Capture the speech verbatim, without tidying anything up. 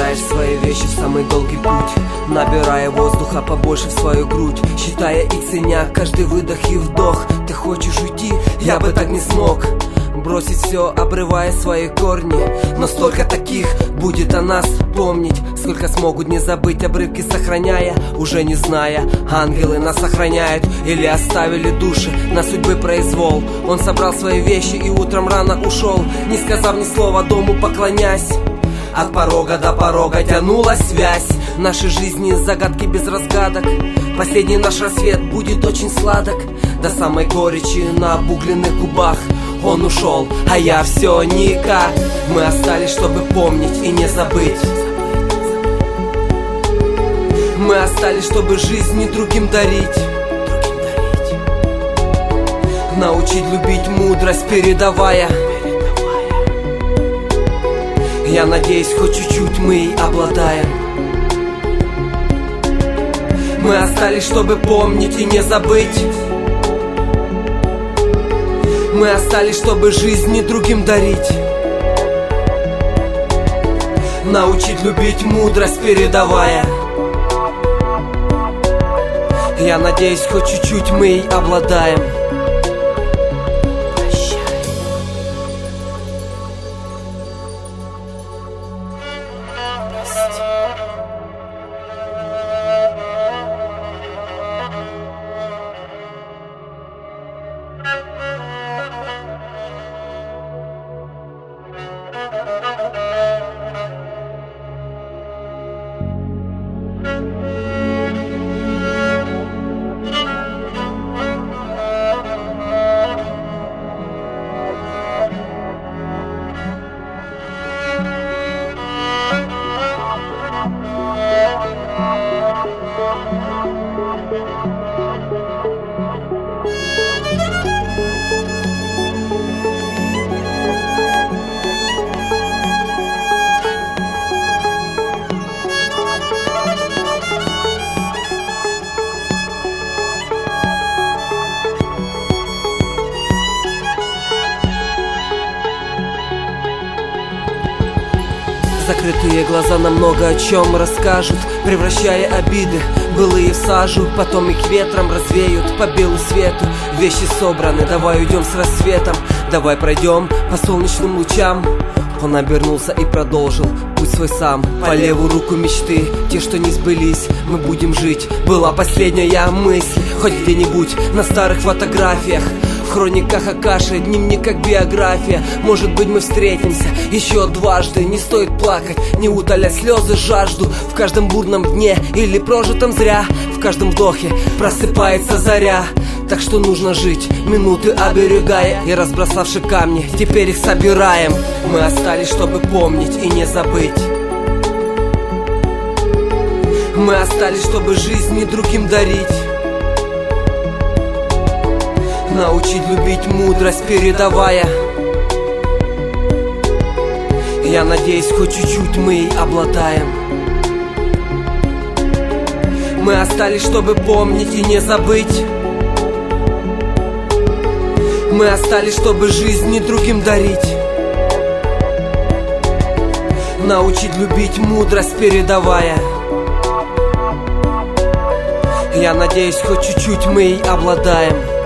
Собираешь свои вещи в самый долгий путь, набирая воздуха побольше в свою грудь, считая и ценя каждый выдох и вдох. Ты хочешь уйти? Я бы так не смог. Бросить все, обрывая свои корни. Но столько таких будет о нас помнить. Сколько смогут не забыть обрывки, сохраняя, уже не зная, ангелы нас охраняют или оставили души на судьбы произвол. Он собрал свои вещи и утром рано ушел, не сказав ни слова, дому поклонясь. От порога до порога тянулась связь. Наши жизни загадки без разгадок. Последний наш рассвет будет очень сладок. До самой горечи на обугленных губах. Он ушел, а я все никак. Мы остались, чтобы помнить и не забыть. Мы остались, чтобы жизни другим дарить. Научить любить мудрость, передавая. Я надеюсь, хоть чуть-чуть мы ей обладаем. Мы остались, чтобы помнить и не забыть. Мы остались, чтобы жизни другим дарить. Научить любить мудрость, передавая. Я надеюсь, хоть чуть-чуть мы ей обладаем. Закрытые глаза нам много о чем расскажут, превращая обиды былые в сажу. Потом их ветром развеют по белу свету. Вещи собраны, давай уйдем с рассветом. Давай пройдем по солнечным лучам. Он обернулся и продолжил путь свой сам. По левую руку мечты, те, что не сбылись. Мы будем жить, была последняя мысль. Хоть где-нибудь на старых фотографиях, в хрониках Акаши, дневниках биография. Может быть, мы встретимся еще дважды. Не стоит плакать, не утоля слезы, жажду. В каждом бурном дне или прожитом зря, в каждом вдохе просыпается заря. Так что нужно жить, минуты оберегая. И разбросавши камни, теперь их собираем. Мы остались, чтобы помнить и не забыть. Мы остались, чтобы жизни другим дарить. Научить любить мудрость, передавая. Я надеюсь, хоть чуть-чуть мы ей обладаем. Мы остались, чтобы помнить и не забыть. Мы остались, чтобы жизни другим дарить. Научить любить мудрость, передавая. Я надеюсь, хоть чуть-чуть мы ей обладаем.